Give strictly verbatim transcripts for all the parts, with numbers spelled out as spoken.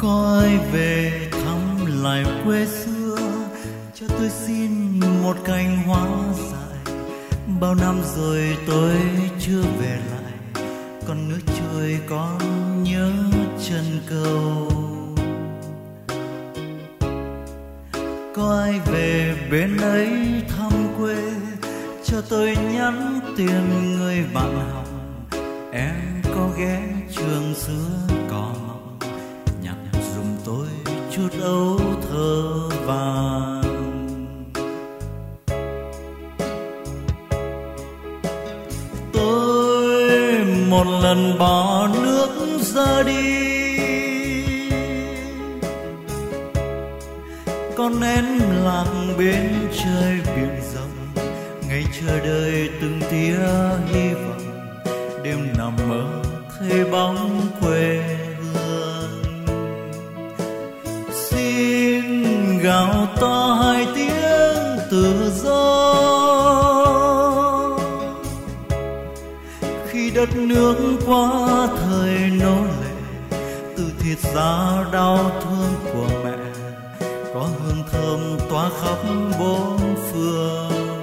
Có ai về thăm lại quê xưa, cho tôi xin một cành hoa dại. Bao năm rồi tôi chưa về lại, con nước trôi con nhớ chân cầu. Có ai về bên ấy thăm quê, cho tôi nhắn tin người bạn học. Em có ghé trường xưa cỏ mọng, nhặt giùm tôi chút ấu thơ vàng. Tôi một lần bỏ nước ra đi, con nén lạc bên trời biển rộng, ngày chờ đợi từng tia hy vọng. Đêm nằm mơ thấy bóng quê hương. Xin gào to hai tiếng tự do, khi đất nước qua thời nô lệ, từ thịt da đau thương của mẹ có hương thơm tỏa khắp bốn phương.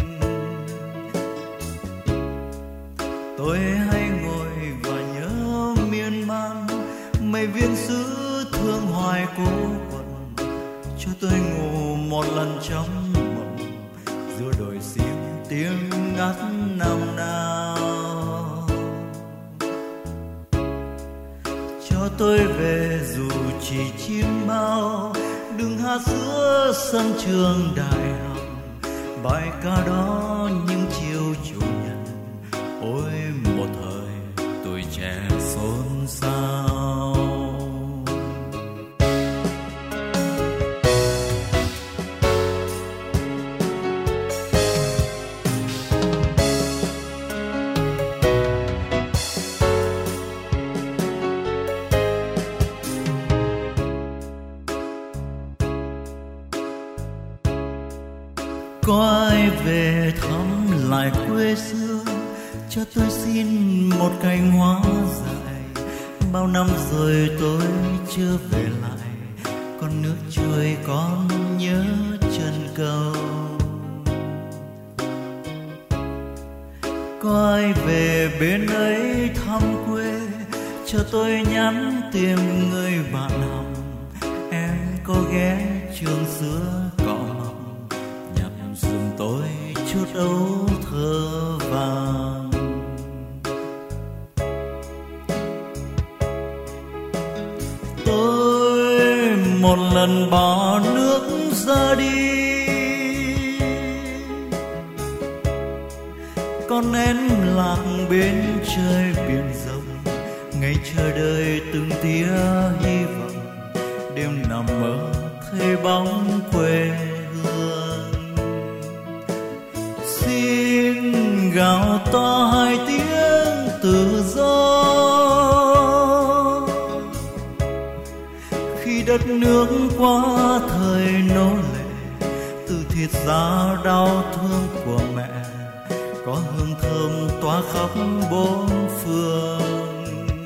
Tôi hay ngồi và nhớ miên man, mây viên sứ thương hoài cố quạnh, cho tôi ngủ một lần trong mộng, giữa đồi xiêm tiếng ngắt năm nào. Cho tôi về dù chỉ chim bao, đừng hát giữa sân trường đại học. Bài ca đó những chiều chủ nhật, ôi một thời tuổi trẻ xôn xao. Có ai về thăm lại quê xưa, cho tôi xin một cành hoa dại. Bao năm rồi tôi chưa về lại, con nước trôi con nhớ chân cầu. Có ai về bên ấy thăm quê, cho tôi nhắn tìm người bạn học. Em có ghé trường xưa cỏ mọng, nhặt giùm tôi chút ấu thơ vàng. Tôi một lần bỏ nước ra đi, con nén lạc bên trời biển rộng, ngày chờ đợi từng tia hy vọng. Đêm nằm mơ thấy bóng quê hương. Xin gào to hai tiếng tự do, khi đất nước qua thời nô lệ, từ thịt da đau thương của mẹ có hương thơm tỏa khắp bốn phương.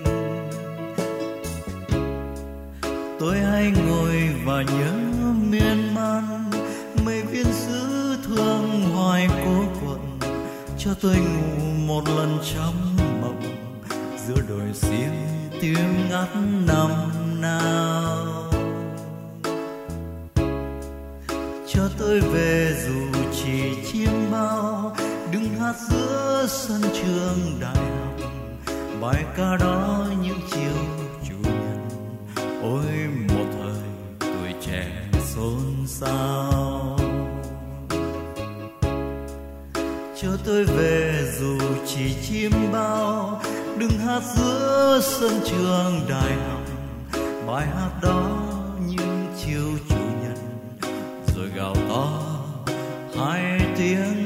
Tôi hay ngồi và nhớ miên man, mây viên sứ thương hoài cố quạnh, cho tôi ngủ một lần trong mộng, giữa đồi xiêm tiếng ngắt năm nào. Cho tôi về dù chỉ chim bao, đứng hát giữa sân trường đại học. Bài ca đó những chiều chủ nhật, ôi một thời tuổi trẻ xôn xao. Cho tôi về dù chỉ chim bao, đứng hát giữa sân trường đại học. Bài hát đó những chiều chủ nhật, rồi gào to hai tiếng